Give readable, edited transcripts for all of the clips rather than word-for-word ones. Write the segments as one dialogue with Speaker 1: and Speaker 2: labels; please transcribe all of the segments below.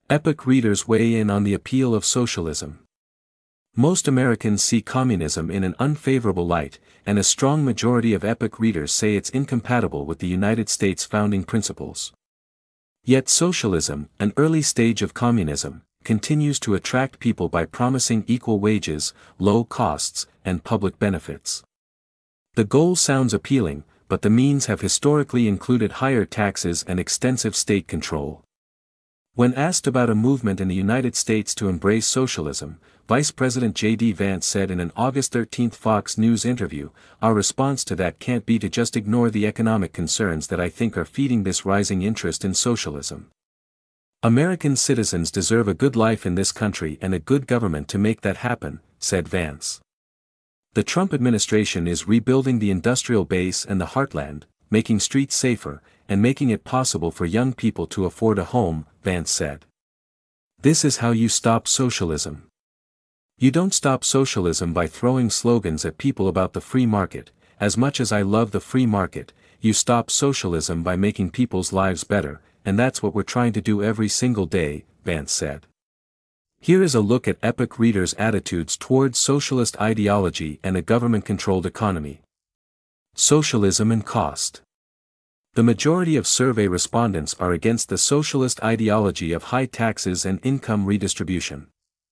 Speaker 1: Epoch readers weigh in on the appeal of socialism. Most Americans see communism in an unfavorable light, and a strong majority of Epoch readers say it's incompatible with the United States' founding principles. Yet socialism, an early stage of communism, continues to attract people by promising equal wages, low costs, and public benefits. The goal sounds appealing, but the means have historically included higher taxes and extensive state control. When asked about a movement in the United States to embrace socialism, Vice President J.D. Vance said in an August 13 Fox News interview, "Our response to that can't be to just ignore the economic concerns that I think are feeding this rising interest in socialism. American citizens deserve a good life in this country and a good government to make that happen," said Vance. The Trump administration is rebuilding the industrial base and the heartland, making streets safer, and making it possible for young people to afford a home, Vance said. This is how you stop socialism. You don't stop socialism by throwing slogans at people about the free market. As much as I love the free market, you stop socialism by making people's lives better, and that's what we're trying to do every single day, Vance said. Here is a look at Epoch readers' attitudes towards socialist ideology and a government-controlled economy. Socialism and cost. The majority of survey respondents are against the socialist ideology of high taxes and income redistribution.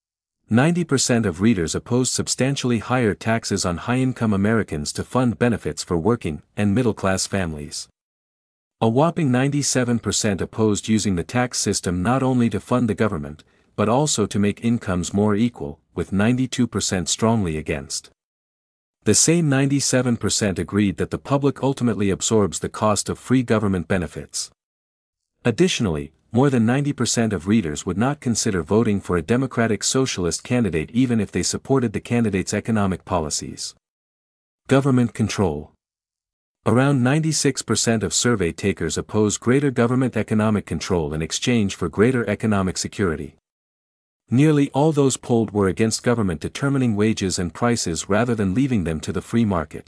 Speaker 1: 90% of readers oppose substantially higher taxes on high-income Americans to fund benefits for working and middle-class families. A whopping 97% opposed using the tax system not only to fund the government, but also to make incomes more equal, with 92% strongly against. The same 97% agreed that the public ultimately absorbs the cost of free government benefits. Additionally, more than 90% of readers would not consider voting for a Democratic Socialist candidate even if they supported the candidate's economic policies. Government control. Around 96% of survey takers oppose greater government economic control in exchange for greater economic security. Nearly all those polled were against government determining wages and prices rather than leaving them to the free market.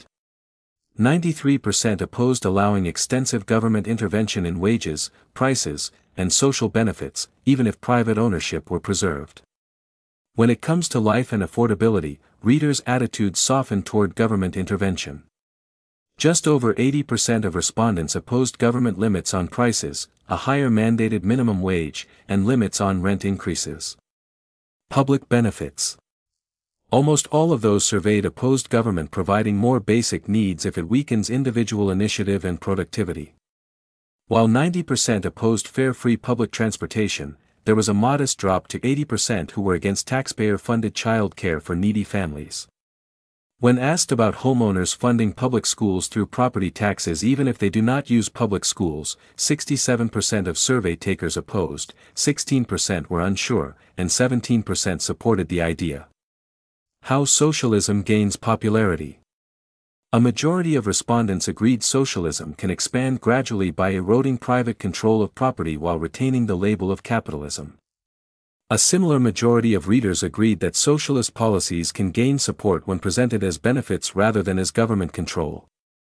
Speaker 1: 93% opposed allowing extensive government intervention in wages, prices, and social benefits, even if private ownership were preserved. When it comes to life and affordability, readers' attitudes soften toward government intervention. Just over 80% of respondents opposed government limits on prices, a higher mandated minimum wage, and limits on rent increases. Public benefits. Almost all of those surveyed opposed government providing more basic needs if it weakens individual initiative and productivity. While 90% opposed fare-free public transportation, there was a modest drop to 80% who were against taxpayer-funded child care for needy families. When asked about homeowners funding public schools through property taxes even if they do not use public schools, 67% of survey takers opposed, 16% were unsure, and 17% supported the idea. How socialism gains popularity. A majority of respondents agreed socialism can expand gradually by eroding private control of property while retaining the label of capitalism. A similar majority of readers agreed that socialist policies can gain support when presented as benefits rather than as government control.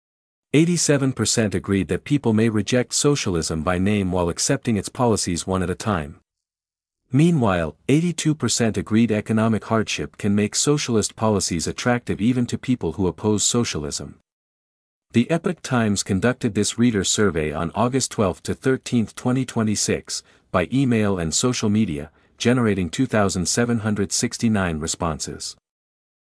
Speaker 1: 87% agreed that people may reject socialism by name while accepting its policies one at a time. Meanwhile, 82% agreed economic hardship can make socialist policies attractive even to people who oppose socialism. The Epoch Times conducted this reader survey on August 12 to 13, 2026, by email and social media, generating 2,769 responses.